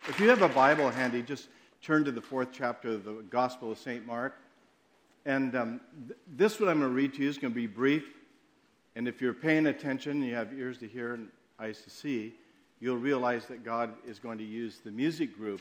If you have a Bible handy, just turn to the 4th chapter of the Gospel of St. Mark. And this, what I'm going to read to you, is going to be brief. And if you're paying attention, you have ears to hear and eyes to see, you'll realize that God is going to use the music group.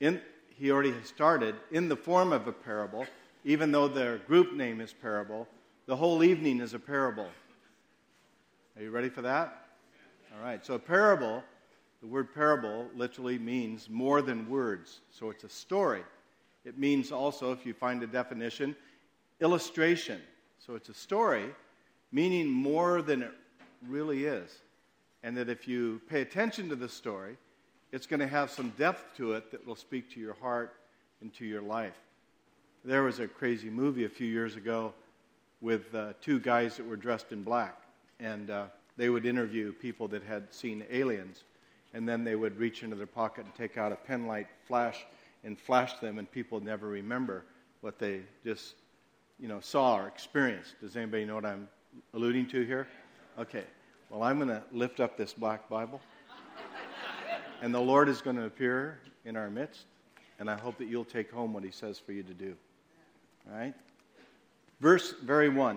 He already has started in the form of a parable, even though their group name is Parable. The whole evening is a parable. Are you ready for that? All right, so a parable, the word parable literally means more than words. So it's a story. It means also, if you find a definition, illustration. So it's a story meaning more than it really is. And that if you pay attention to the story, it's going to have some depth to it that will speak to your heart and to your life. There was a crazy movie a few years ago with two guys that were dressed in black. And they would interview people that had seen aliens. And then they would reach into their pocket and take out a penlight flash and flash them, and people would never remember what they just, saw or experienced. Does anybody know what I'm alluding to here? Okay. Well, I'm going to lift up this black Bible, and the Lord is going to appear in our midst, and I hope that you'll take home what He says for you to do. All right? Verse very 1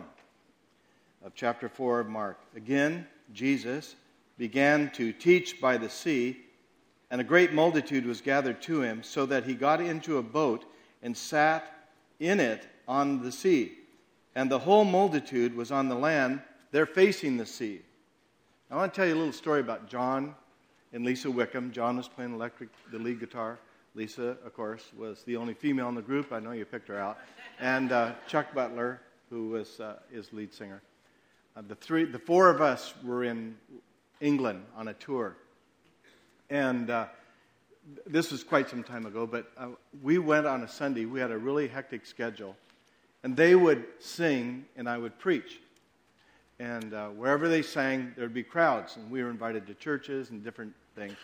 of chapter 4 of Mark. Again, Jesus began to teach by the sea, and a great multitude was gathered to him, so that he got into a boat and sat in it on the sea. And the whole multitude was on the land, there facing the sea. I want to tell you a little story about John and Lisa Wickham. John was playing the lead guitar. Lisa, of course, was the only female in the group. I know you picked her out. And Chuck Butler, who was his lead singer. The four of us were in England on a tour. And this was quite some time ago, but we went on a Sunday. We had a really hectic schedule. And they would sing, and I would preach. And wherever they sang, there would be crowds. And we were invited to churches and different things.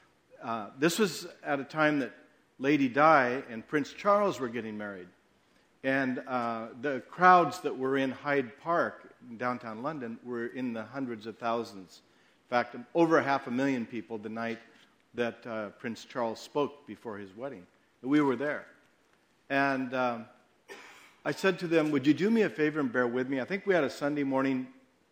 This was at a time that Lady Di and Prince Charles were getting married. And the crowds that were in Hyde Park in downtown London were in the hundreds of thousands. In fact, over 500,000 people the night that Prince Charles spoke before his wedding. We were there. And I said to them, would you do me a favor and bear with me? I think we had a Sunday morning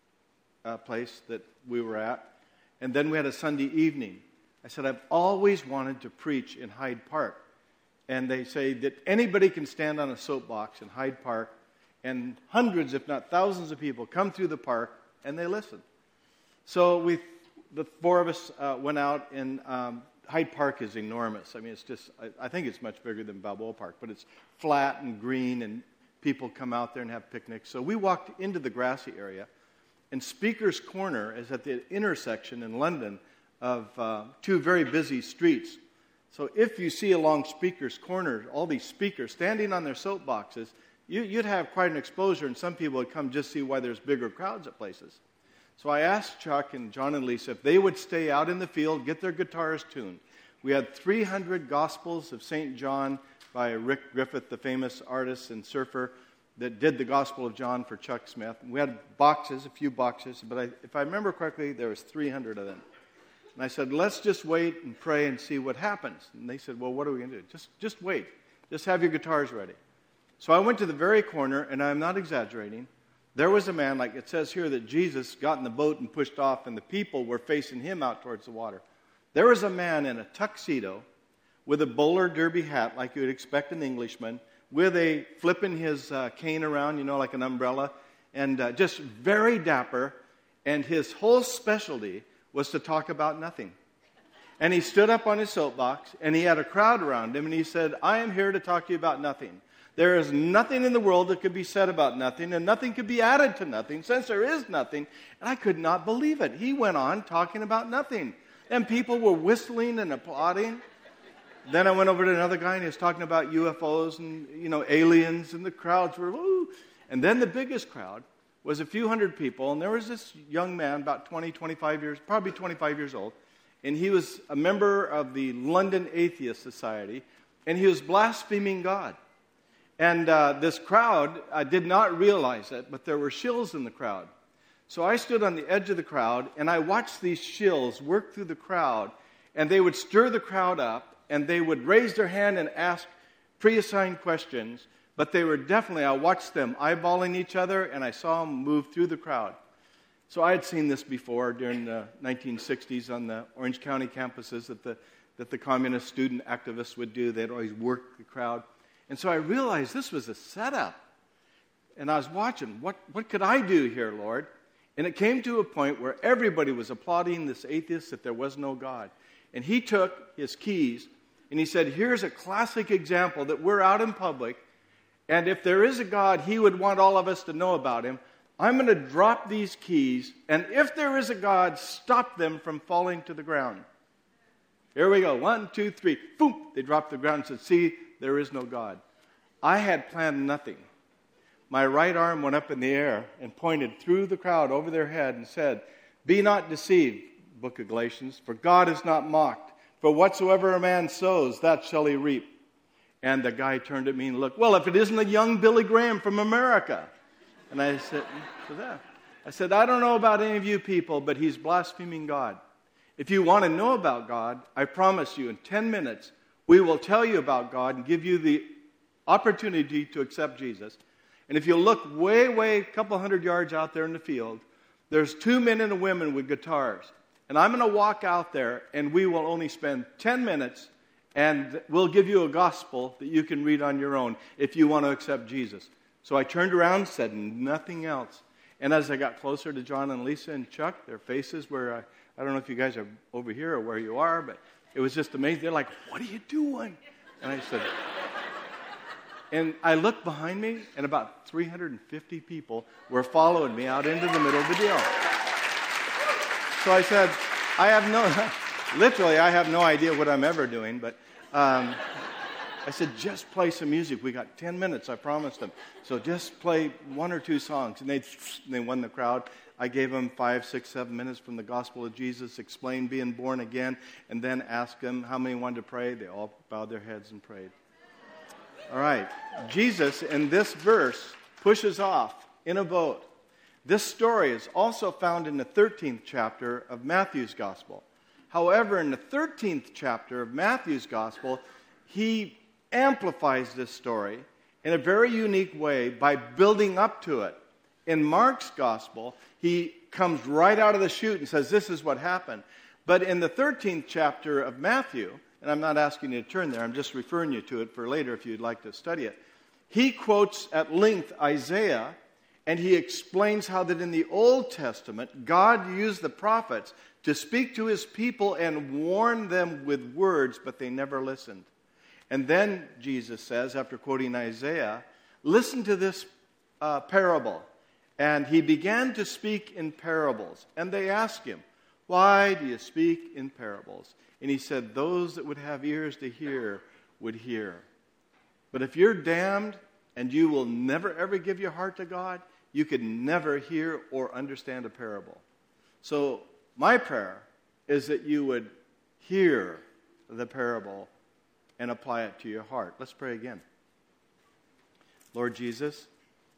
place that we were at. And then we had a Sunday evening. I said, I've always wanted to preach in Hyde Park. And they say that anybody can stand on a soapbox in Hyde Park, and hundreds, if not thousands of people come through the park, and they listen. So the four of us went out, and Hyde Park is enormous. I mean, it's just, I think it's much bigger than Balboa Park, but it's flat and green, and people come out there and have picnics. So we walked into the grassy area, and Speaker's Corner is at the intersection in London of two very busy streets. So if you see along Speaker's Corner all these speakers standing on their soapboxes, you'd have quite an exposure, and some people would come just see why there's bigger crowds at places. So I asked Chuck and John and Lisa if they would stay out in the field, get their guitars tuned. We had 300 Gospels of St. John by Rick Griffith, the famous artist and surfer that did the Gospel of John for Chuck Smith. We had boxes, a few boxes, but if I remember correctly, there was 300 of them. And I said, let's just wait and pray and see what happens. And they said, well, what are we going to do? Just wait. Just have your guitars ready. So I went to the very corner, and I'm not exaggerating. There was a man, like it says here, that Jesus got in the boat and pushed off, and the people were facing him out towards the water. There was a man in a tuxedo with a bowler derby hat, like you would expect an Englishman, with a flipping his cane around, like an umbrella, and just very dapper. And his whole specialty was to talk about nothing. And he stood up on his soapbox, and he had a crowd around him, and he said, I am here to talk to you about nothing. There is nothing in the world that could be said about nothing, and nothing could be added to nothing, since there is nothing. And I could not believe it. He went on talking about nothing. And people were whistling and applauding. Then I went over to another guy, and he was talking about UFOs and, aliens, and the crowds were, woo. And then the biggest crowd was a few hundred people, and there was this young man, about 25 years, probably 25 years old, and he was a member of the London Atheist Society, and he was blaspheming God. And this crowd, I did not realize it, but there were shills in the crowd. So I stood on the edge of the crowd, and I watched these shills work through the crowd, and they would stir the crowd up, and they would raise their hand and ask pre-assigned questions, but they were definitely, I watched them eyeballing each other, and I saw them move through the crowd. So I had seen this before during the 1960s on the Orange County campuses that the communist student activists would do. They'd always work the crowd. And so I realized this was a setup. And I was watching, what could I do here, Lord? And it came to a point where everybody was applauding this atheist that there was no God. And he took his keys and he said, here's a classic example that we're out in public, and if there is a God, he would want all of us to know about him. I'm going to drop these keys, and if there is a God, stop them from falling to the ground. Here we go. 1, 2, 3. Boom! They dropped to the ground and said, see, there is no God. I had planned nothing. My right arm went up in the air and pointed through the crowd over their head and said, be not deceived, book of Galatians, for God is not mocked. For whatsoever a man sows, that shall he reap. And the guy turned at me and looked, well, if it isn't a young Billy Graham from America. And I said, I don't know about any of you people, but he's blaspheming God. If you want to know about God, I promise you in 10 minutes, we will tell you about God and give you the opportunity to accept Jesus. And if you look way, a couple hundred yards out there in the field, there's 2 men and a woman with guitars. And I'm going to walk out there, and we will only spend 10 minutes, and we'll give you a gospel that you can read on your own if you want to accept Jesus. So I turned around and said nothing else. And as I got closer to John and Lisa and Chuck, their faces were, I don't know if you guys are over here or where you are, but it was just amazing. They're like, what are you doing? And I said, and I looked behind me, and about 350 people were following me out into the middle of the deal. So I said, I have no idea what I'm ever doing, but I said, just play some music. We got 10 minutes, I promised them. So just play 1 or 2 songs. And they won the crowd. I gave them 5, 6, 7 minutes from the gospel of Jesus, explained being born again, and then asked them how many wanted to pray. They all bowed their heads and prayed. All right. Jesus, in this verse, pushes off in a boat. This story is also found in the 13th chapter of Matthew's Gospel. However, in the 13th chapter of Matthew's Gospel, he amplifies this story in a very unique way by building up to it. In Mark's Gospel, he comes right out of the chute and says, this is what happened. But in the 13th chapter of Matthew, and I'm not asking you to turn there, I'm just referring you to it for later if you'd like to study it, he quotes at length Isaiah, and he explains how that in the Old Testament, God used the prophets to speak to his people and warn them with words, but they never listened. And then Jesus says, after quoting Isaiah, listen to this parable. And he began to speak in parables. And they asked him, why do you speak in parables? And he said, those that would have ears to hear would hear. But if you're damned and you will never ever give your heart to God, you could never hear or understand a parable. So my prayer is that you would hear the parable and apply it to your heart. Let's pray again. Lord Jesus,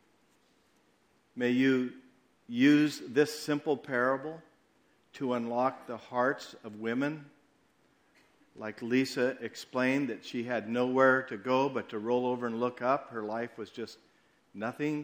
may you use this simple parable to unlock the hearts of women. Like Lisa explained, that she had nowhere to go but to roll over and look up. Her life was just nothing.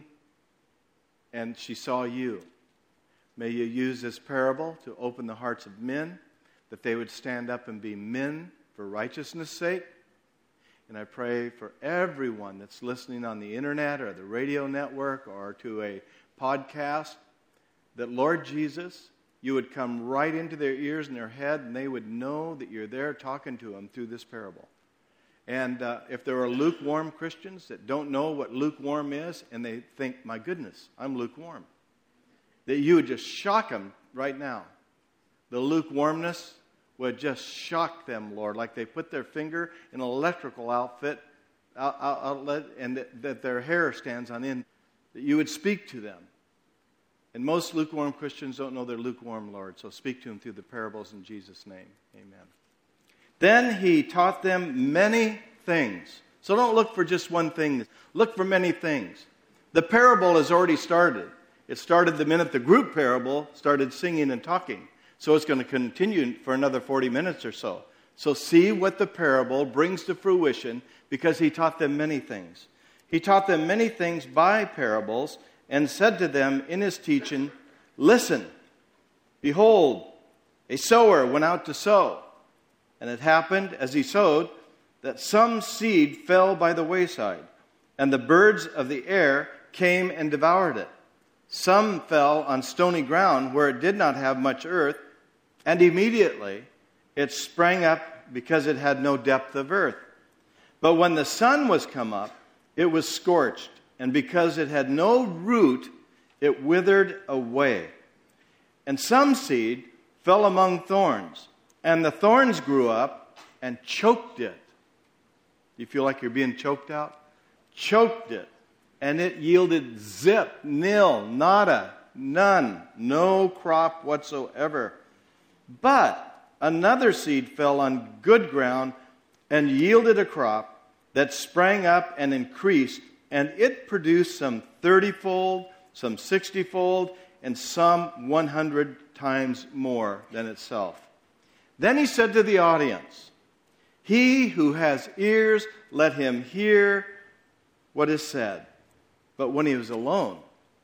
And she saw you. May you use this parable to open the hearts of men, that they would stand up and be men for righteousness' sake. And I pray for everyone that's listening on the internet or the radio network or to a podcast, that Lord Jesus, you would come right into their ears and their head, and they would know that you're there talking to them through this parable. And if there are lukewarm Christians that don't know what lukewarm is, and they think, my goodness, I'm lukewarm, that you would just shock them right now. The lukewarmness would just shock them, Lord, like they put their finger in an electrical outlet, and that their hair stands on end, that you would speak to them. And most lukewarm Christians don't know they're lukewarm, Lord, so speak to them through the parables in Jesus' name. Amen. Then he taught them many things. So don't look for just one thing. Look for many things. The parable has already started. It started the minute the group parable started singing and talking. So it's going to continue for another 40 minutes or so. So see what the parable brings to fruition, because he taught them many things. He taught them many things by parables and said to them in his teaching, "Listen, behold, a sower went out to sow. And it happened, as he sowed, that some seed fell by the wayside, and the birds of the air came and devoured it. Some fell on stony ground where it did not have much earth, and immediately it sprang up because it had no depth of earth. But when the sun was come up, it was scorched, and because it had no root, it withered away. And some seed fell among thorns, and the thorns grew up and choked it." Do you feel like you're being choked out? Choked it. And it yielded zip, nil, nada, none, no crop whatsoever. But another seed fell on good ground and yielded a crop that sprang up and increased, and it produced some 30-fold, some 60-fold, and some 100 times more than itself. Then he said to the audience, "He who has ears, let him hear what is said." But when he was alone,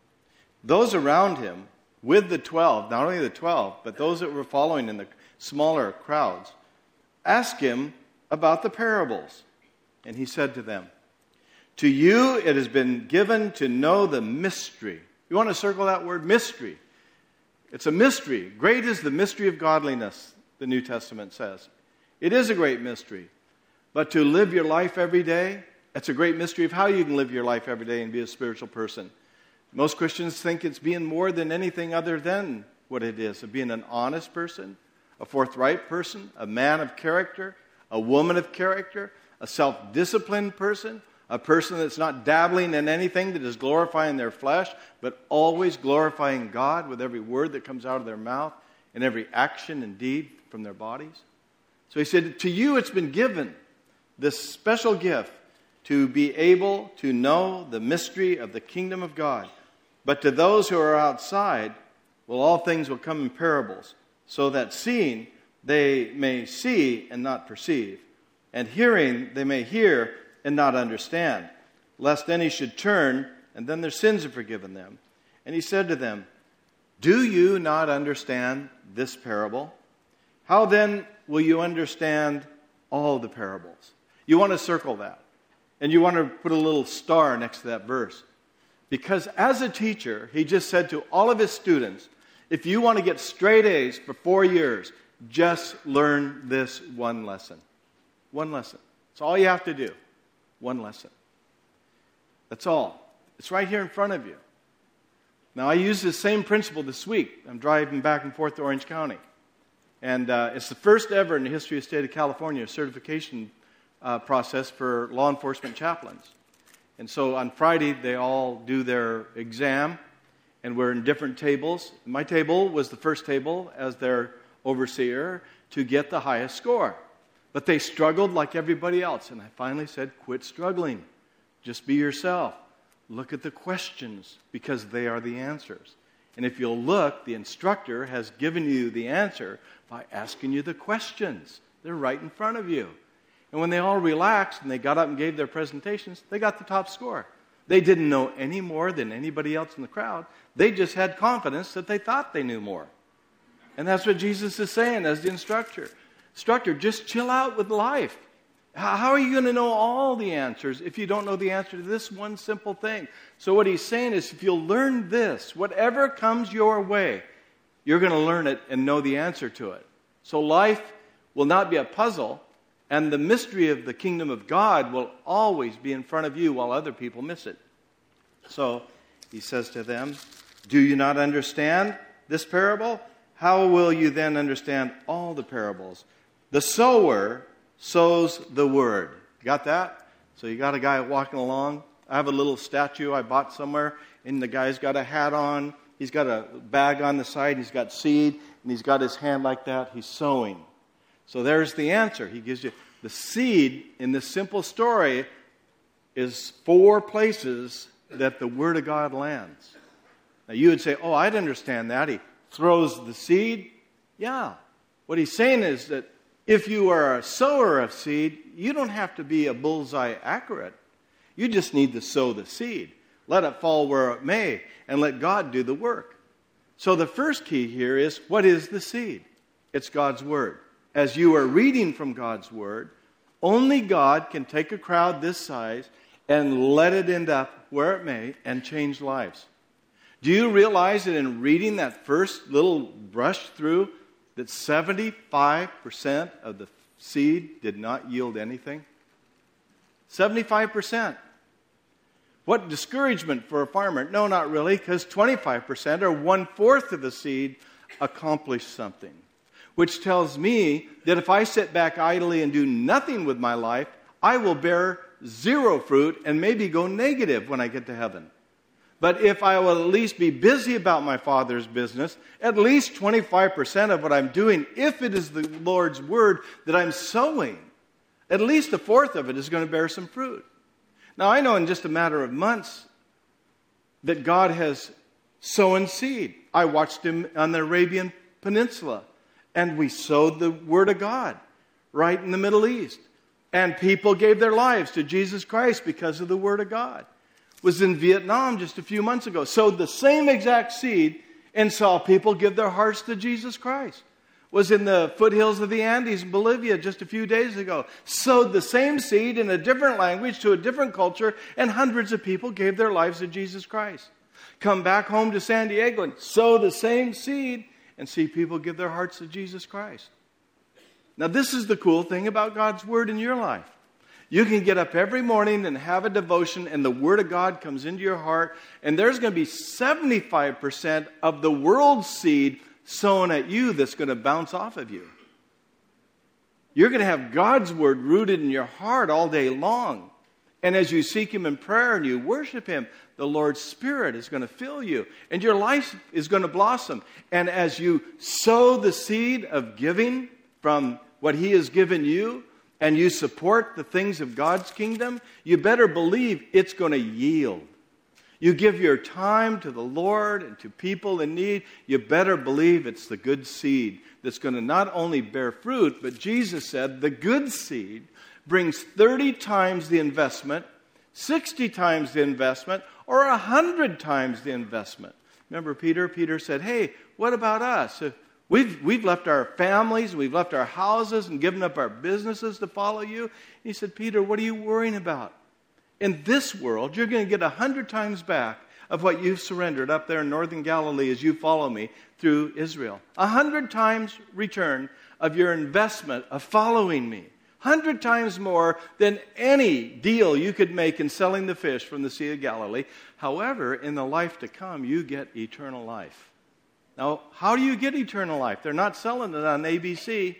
those around him with the 12, not only the 12, but those that were following in the smaller crowds, asked him about the parables. And he said to them, "To you it has been given to know the mystery." You want to circle that word, mystery? It's a mystery. Great is the mystery of godliness, the New Testament says. It is a great mystery. But to live your life every day, it's a great mystery of how you can live your life every day and be a spiritual person. Most Christians think it's being more than anything other than what it is, of being an honest person, a forthright person, a man of character, a woman of character, a self-disciplined person, a person that's not dabbling in anything that is glorifying their flesh, but always glorifying God with every word that comes out of their mouth and every action and deed from their bodies. So he said, to you it's been given this special gift to be able to know the mystery of the kingdom of God. But to those who are outside, well, all things will come in parables, so that seeing they may see and not perceive, and hearing they may hear and not understand, lest any should turn, and then their sins are forgiven them. And he said to them, "Do you not understand this parable? How then will you understand all the parables?" You want to circle that. And you want to put a little star next to that verse. Because as a teacher, he just said to all of his students, if you want to get straight A's for 4 years, just learn this one lesson. One lesson. That's all you have to do. One lesson. That's all. It's right here in front of you. Now, I use the same principle this week. I'm driving back and forth to Orange County. And it's the first ever in the history of the state of California certification process for law enforcement chaplains. And so on Friday, they all do their exam, and we're in different tables. My table was the first table as their overseer to get the highest score. But they struggled like everybody else. And I finally said, quit struggling. Just be yourself. Look at the questions, because they are the answers. And if you'll look, the instructor has given you the answer by asking you the questions. They're right in front of you. And when they all relaxed and they got up and gave their presentations, they got the top score. They didn't know any more than anybody else in the crowd. They just had confidence that they thought they knew more. And that's what Jesus is saying as the instructor. Instructor, just chill out with life. How are you going to know all the answers if you don't know the answer to this one simple thing? So what he's saying is, if you'll learn this, whatever comes your way, you're going to learn it and know the answer to it. So life will not be a puzzle, and the mystery of the kingdom of God will always be in front of you while other people miss it. So he says to them, do you not understand this parable? How will you then understand all the parables? The sower sows the word. You got that? So you got a guy walking along. I have a little statue I bought somewhere, and the guy's got a hat on. He's got a bag on the side. He's got seed, and he's got his hand like that. He's sowing. So there's the answer. He gives you the seed in this simple story is 4 places that the Word of God lands. Now you would say, oh, I'd understand that. He throws the seed. Yeah. What he's saying is that If you are a sower of seed, you don't have to be a bullseye accurate. You just need to sow the seed. Let it fall where it may, and let God do the work. So the first key here is, what is the seed? It's God's Word. As you are reading from God's Word, only God can take a crowd this size and let it end up where it may and change lives. Do you realize that in reading that first little brush through, that 75% of the seed did not yield anything? 75%. What discouragement for a farmer? No, not really, because 25% or 1/4 of the seed accomplished something. Which tells me that if I sit back idly and do nothing with my life, I will bear 0 fruit and maybe go negative when I get to heaven. But if I will at least be busy about my Father's business, at least 25% of what I'm doing, if it is the Lord's Word that I'm sowing, at least 1/4 of it is going to bear some fruit. Now, I know in just a matter of months that God has sown seed. I watched Him on the Arabian Peninsula, and we sowed the Word of God right in the Middle East. And people gave their lives to Jesus Christ because of the Word of God. Was in Vietnam just a few months ago. Sowed the same exact seed and saw people give their hearts to Jesus Christ. Was in the foothills of the Andes in Bolivia just a few days ago. Sowed the same seed in a different language to a different culture, and hundreds of people gave their lives to Jesus Christ. Come back home to San Diego and sow the same seed and see people give their hearts to Jesus Christ. Now, this is the cool thing about God's Word in your life. You can get up every morning and have a devotion, and the Word of God comes into your heart, and there's going to be 75% of the world's seed sown at you that's going to bounce off of you. You're going to have God's Word rooted in your heart all day long. And as you seek Him in prayer and you worship Him, the Lord's Spirit is going to fill you, and your life is going to blossom. And as you sow the seed of giving from what He has given you, and you support the things of God's kingdom, you better believe it's going to yield. You give your time to the Lord and to people in need, you better believe it's the good seed that's going to not only bear fruit, but Jesus said the good seed brings 30 times the investment, 60 times the investment, or 100 times the investment. Remember Peter? Peter said, hey, what about us? We've left our families, we've left our houses and given up our businesses to follow you. And he said, Peter, what are you worrying about? In this world, you're going to get 100 times back of what you've surrendered up there in northern Galilee as you follow me through Israel. 100 times return of your investment of following me. 100 times more than any deal you could make in selling the fish from the Sea of Galilee. However, in the life to come, you get eternal life. Now, how do you get eternal life? They're not selling it on ABC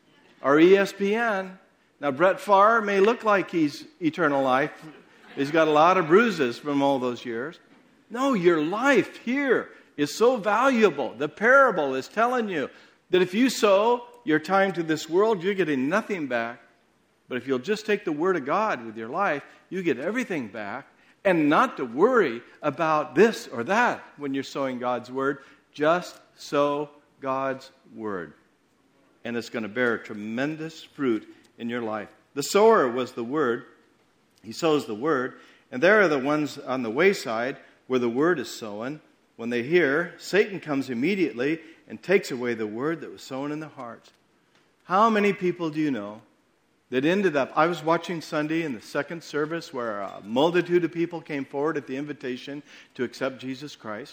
or ESPN. Now, Brett Favre may look like he's eternal life. He's got a lot of bruises from all those years. No, your life here is so valuable. The parable is telling you that if you sow your time to this world, you're getting nothing back. But if you'll just take the Word of God with your life, you get everything back. And not to worry about this or that when you're sowing God's Word. Just sow God's Word. And it's going to bear tremendous fruit in your life. The sower was the Word. He sows the Word. And there are the ones on the wayside where the Word is sown. When they hear, Satan comes immediately and takes away the Word that was sown in their hearts. How many people do you know that ended up... I was watching Sunday in the second service where a multitude of people came forward at the invitation to accept Jesus Christ.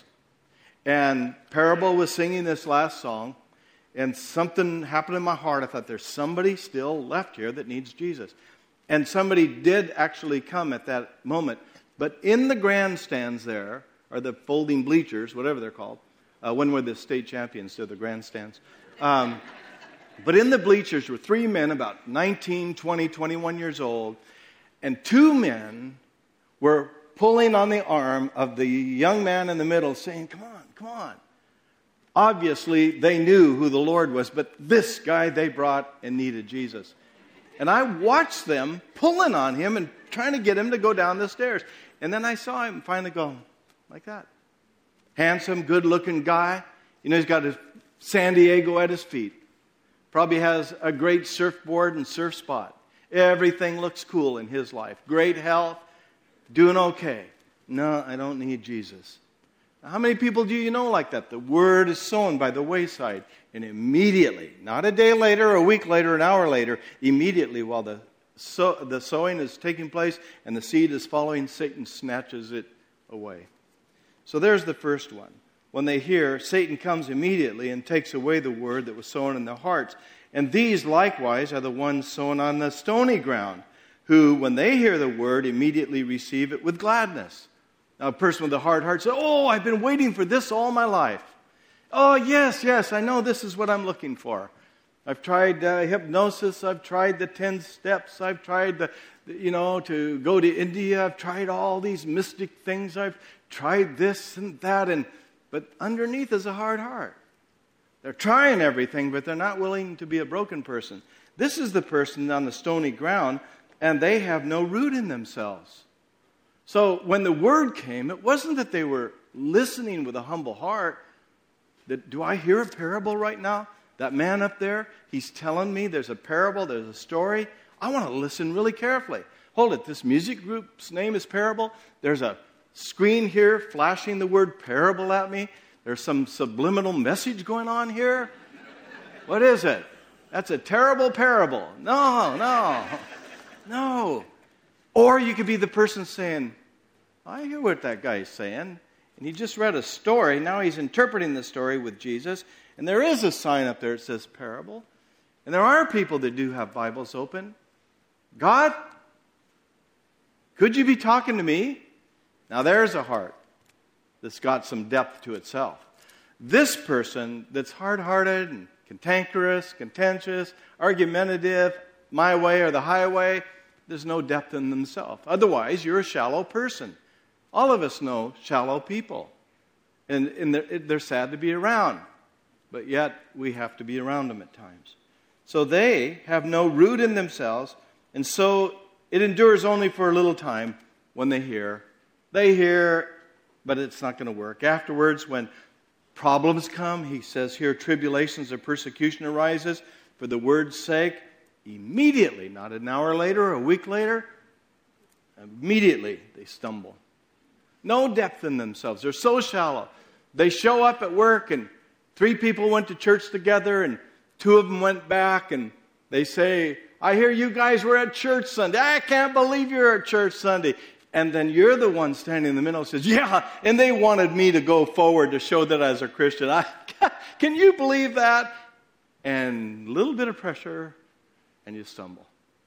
And Parable was singing this last song, and something happened in my heart. I thought, there's somebody still left here that needs Jesus. And somebody did actually come at that moment. But in the grandstands there, or the folding bleachers, whatever they're called, when we're the state champions, they're the grandstands. But in the bleachers were 3 men, about 19, 20, 21 years old, and 2 men were pulling on the arm of the young man in the middle, saying, come on. Come on. Obviously, they knew who the Lord was, but this guy they brought and needed Jesus. And I watched them pulling on him and trying to get him to go down the stairs. And then I saw him finally go like that. Handsome, good-looking guy. You know, he's got his San Diego at his feet. Probably has a great surfboard and surf spot. Everything looks cool in his life. Great health, doing okay. No, I don't need Jesus. How many people do you know like that? The word is sown by the wayside, and immediately, not a day later, a week later, an hour later, immediately while the sowing is taking place and the seed is falling, Satan snatches it away. So there's the first one. When they hear, Satan comes immediately and takes away the word that was sown in their hearts. And these likewise are the ones sown on the stony ground, who, when they hear the word, immediately receive it with gladness. Now, a person with a hard heart says, oh, I've been waiting for this all my life. Oh, yes, I know this is what I'm looking for. I've tried hypnosis. I've tried the 10 steps. I've tried to go to India. I've tried all these mystic things. I've tried this and that. But underneath is a hard heart. They're trying everything, but they're not willing to be a broken person. This is the person on the stony ground, and they have no root in themselves. So when the word came, it wasn't that they were listening with a humble heart. Do I hear a parable right now? That man up there, he's telling me there's a parable, there's a story. I want to listen really carefully. Hold it, this music group's name is Parable. There's a screen here flashing the word parable at me. There's some subliminal message going on here. What is it? That's a terrible parable. No. Or you could be the person saying, I hear what that guy's saying. And he just read a story. Now he's interpreting the story with Jesus. And there is a sign up there that says parable. And there are people that do have Bibles open. God, could you be talking to me? Now there's a heart that's got some depth to itself. This person that's hard-hearted and cantankerous, contentious, argumentative, my way or the highway, there's no depth in themselves. Otherwise, you're a shallow person. All of us know shallow people. And they're sad to be around. But yet, we have to be around them at times. So they have no root in themselves. And so it endures only for a little time when they hear. They hear, but it's not going to work. Afterwards, when problems come, he says here, tribulations or persecution arises for the word's sake. Immediately, not an hour later, a week later, immediately they stumble. No depth in themselves. They're so shallow. They show up at work and 3 people went to church together and 2 of them went back and they say, I hear you guys were at church Sunday. I can't believe you're at church Sunday. And then you're the one standing in the middle and says, yeah, and they wanted me to go forward to show that I was a Christian. Can you believe that? And a little bit of pressure and you stumble.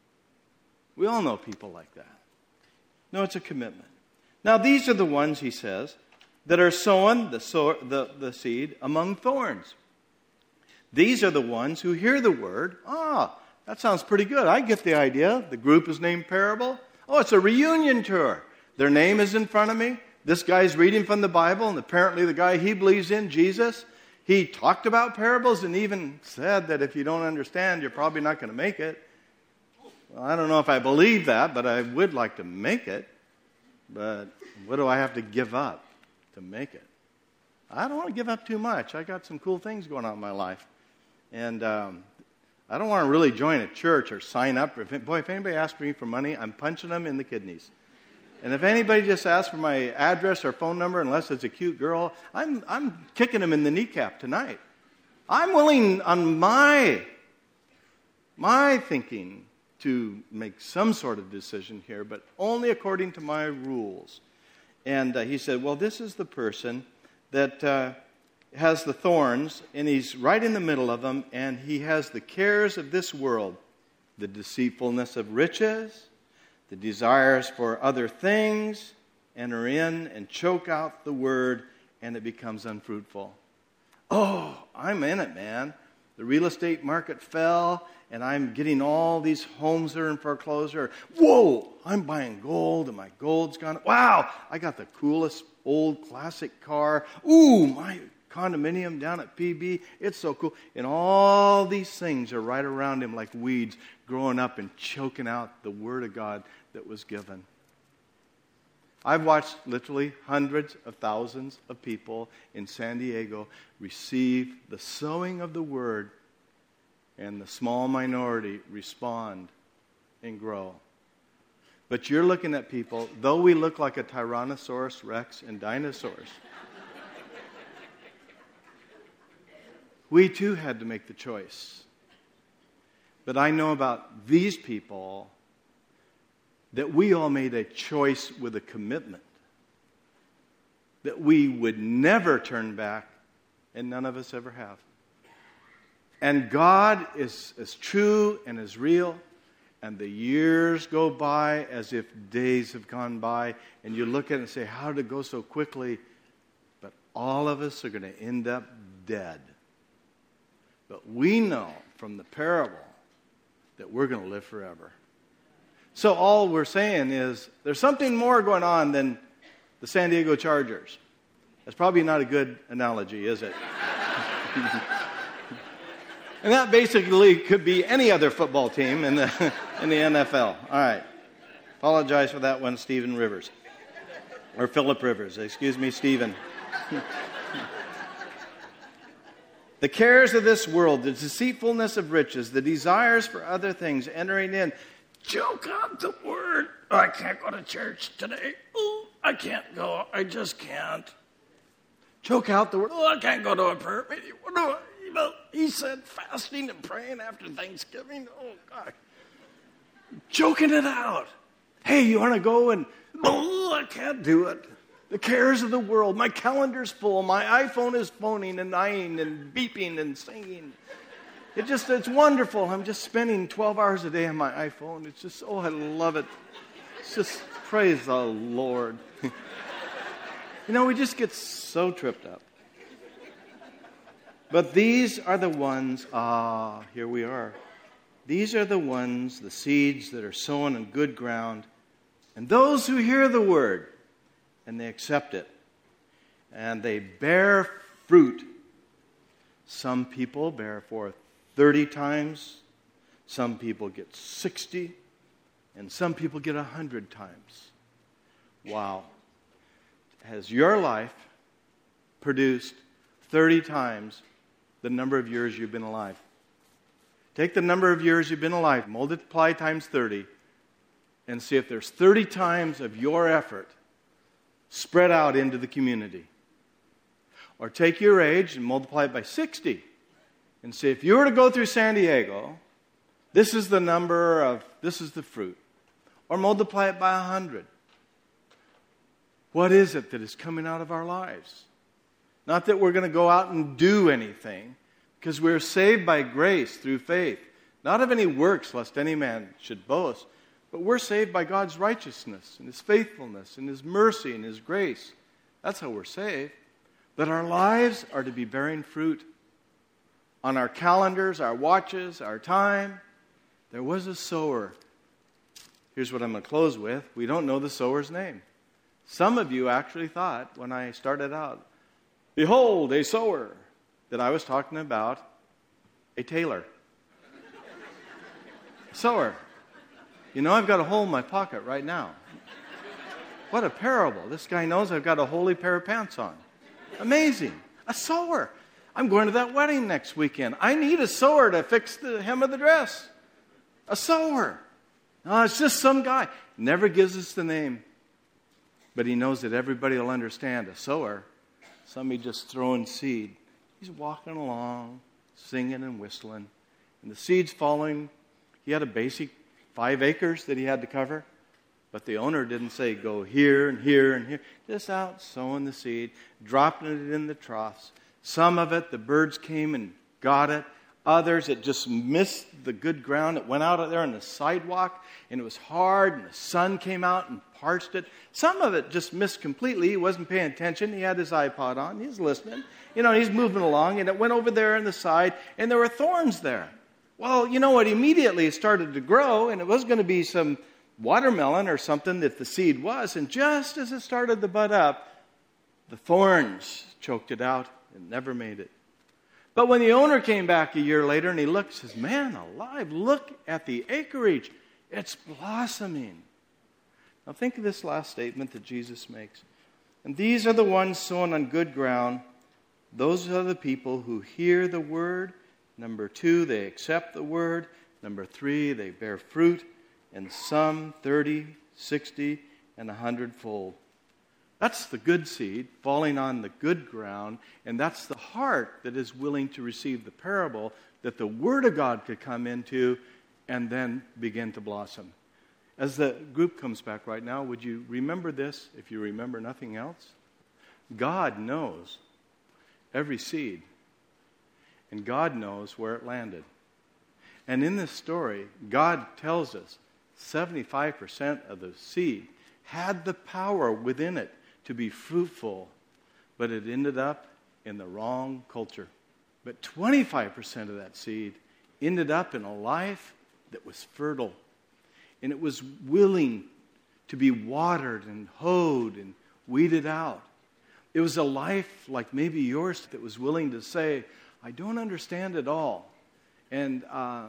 We all know people like that. No, it's a commitment. Now, these are the ones, he says, that are sown, the seed, among thorns. These are the ones who hear the word. That sounds pretty good. I get the idea. The group is named Parable. It's a reunion tour. Their name is in front of me. This guy's reading from the Bible, and apparently the guy he believes in, Jesus, he talked about parables and even said that if you don't understand, you're probably not going to make it. Well, I don't know if I believe that, but I would like to make it. But what do I have to give up to make it? I don't want to give up too much. I got some cool things going on in my life. And I don't want to really join a church or sign up. If anybody asks me for money, I'm punching them in the kidneys. And if anybody just asks for my address or phone number, unless it's a cute girl, I'm kicking them in the kneecap tonight. I'm willing on my thinking to make some sort of decision here, but only according to my rules. And he said, well, this is the person that has the thorns, and he's right in the middle of them, and he has the cares of this world, the deceitfulness of riches, the desires for other things, enter in and choke out the word, and it becomes unfruitful. I'm in it, man. The real estate market fell, and I'm getting all these homes that are in foreclosure. Whoa, I'm buying gold, and my gold's gone. Wow, I got the coolest old classic car. Ooh, my condominium down at PB, it's so cool. And all these things are right around him like weeds growing up and choking out the Word of God that was given. I've watched literally hundreds of thousands of people in San Diego receive the sowing of the Word. and the small minority respond and grow. But you're looking at people, though we look like a Tyrannosaurus Rex and dinosaurs, we too had to make the choice. But I know about these people that we all made a choice with a commitment that we would never turn back, and none of us ever have. And God is as true and as real, and the years go by as if days have gone by, and you look at it and say, how did it go so quickly? But all of us are going to end up dead. But we know from the parable that we're going to live forever. So all we're saying is there's something more going on than the San Diego Chargers. That's probably not a good analogy, is it? And that basically could be any other football team in the NFL. All right. Apologize for that one, Stephen Rivers. Or Philip Rivers. Excuse me, Stephen. The cares of this world, the deceitfulness of riches, the desires for other things entering in. Choke out the word. Oh, I can't go to church today. Oh, I can't go. I just can't. Choke out the word. Oh, I can't go to a prayer meeting. What do I? He said fasting and praying after Thanksgiving. Oh, God. Choking it out. Hey, you want to go and... Oh, I can't do it. The cares of the world. My calendar's full. My iPhone is phoning and eyeing and beeping and singing. It's wonderful. I'm just spending 12 hours a day on my iPhone. It's just, oh, I love it. It's just, praise the Lord. We just get so tripped up. But these are the ones, here we are. These are the ones, the seeds that are sown in good ground. And those who hear the word, and they accept it, and they bear fruit. Some people bear forth 30 times, some people get 60, and some people get 100 times. Wow. Has your life produced 30 times the number of years you've been alive? Take the number of years you've been alive, multiply times 30, and see if there's 30 times of your effort spread out into the community. Or take your age and multiply it by 60. And see if you were to go through San Diego, this is the fruit. Or multiply it by 100. What is it that is coming out of our lives? Not that we're going to go out and do anything, because we're saved by grace through faith. Not of any works, lest any man should boast. But we're saved by God's righteousness and His faithfulness and His mercy and His grace. That's how we're saved. But our lives are to be bearing fruit. On our calendars, our watches, our time, there was a sower. Here's what I'm going to close with. We don't know the sower's name. Some of you actually thought when I started out, behold, a sower, that I was talking about a tailor. Sower. I've got a hole in my pocket right now. What a parable. This guy knows I've got a holy pair of pants on. Amazing. A sower. I'm going to that wedding next weekend. I need a sower to fix the hem of the dress. A sower. No, it's just some guy. Never gives us the name. But he knows that everybody will understand. A sower, somebody just throwing seed. He's walking along, singing and whistling. And the seed's falling. He had a basic 5 acres that he had to cover. But the owner didn't say, go here and here and here. Just out sowing the seed, dropping it in the troughs. Some of it, the birds came and got it. Others, it just missed the good ground. It went out there on the sidewalk, and it was hard, and the sun came out and parched it. Some of it just missed completely. He wasn't paying attention. He had his iPod on. He was listening. He's moving along, and it went over there on the side, and there were thorns there. Well, immediately it started to grow, and it was going to be some watermelon or something that the seed was. And just as it started to bud up, the thorns choked it out and never made it. But when the owner came back a year later and he looked, he says, man alive, look at the acreage. It's blossoming. Now think of this last statement that Jesus makes. And these are the ones sown on good ground. Those are the people who hear the word, Number 2, they accept the word. Number 3, they bear fruit. And some 30, 60, and 100-fold. That's the good seed falling on the good ground. And that's the heart that is willing to receive the parable that the Word of God could come into and then begin to blossom. As the group comes back right now, would you remember this, if you remember nothing else? God knows every seed, and God knows where it landed. And in this story, God tells us 75% of the seed had the power within it to be fruitful, but it ended up in the wrong culture. But 25% of that seed ended up in a life that was fertile, and it was willing to be watered and hoed and weeded out. It was a life like maybe yours that was willing to say, I don't understand it all, and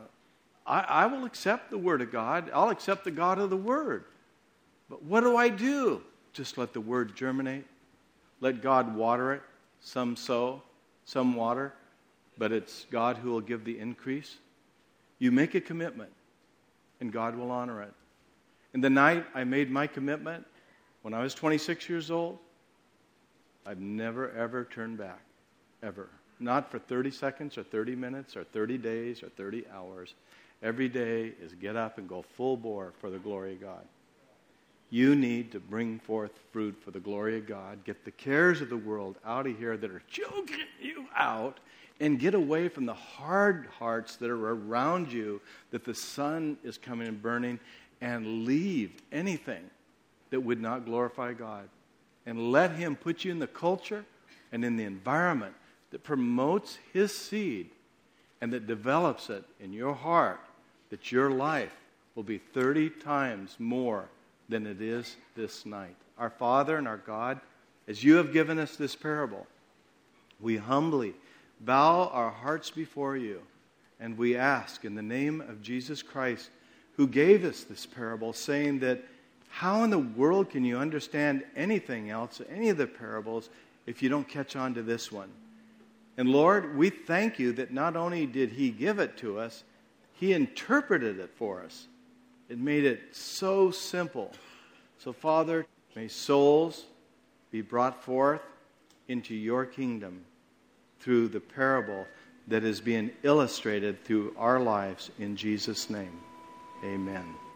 I will accept the Word of God. I'll accept the God of the Word. But what do I do? Just let the Word germinate. Let God water it. Some sow, some water. But it's God who will give the increase. You make a commitment, and God will honor it. And the night I made my commitment, when I was 26 years old, I've never, ever turned back. Ever. Not for 30 seconds or 30 minutes or 30 days or 30 hours. Every day is get up and go full bore for the glory of God. You need to bring forth fruit for the glory of God. Get the cares of the world out of here that are choking you out, and get away from the hard hearts that are around you that the sun is coming and burning, and leave anything that would not glorify God. And let Him put you in the culture and in the environment that promotes His seed and that develops it in your heart, that your life will be 30 times more than it is this night. Our Father and our God, as you have given us this parable, we humbly bow our hearts before you, and we ask in the name of Jesus Christ, who gave us this parable, saying that how in the world can you understand anything else, any of the parables, if you don't catch on to this one? And Lord, we thank you that not only did He give it to us, He interpreted it for us. It made it so simple. So, Father, may souls be brought forth into your kingdom through the parable that is being illustrated through our lives in Jesus' name. Amen.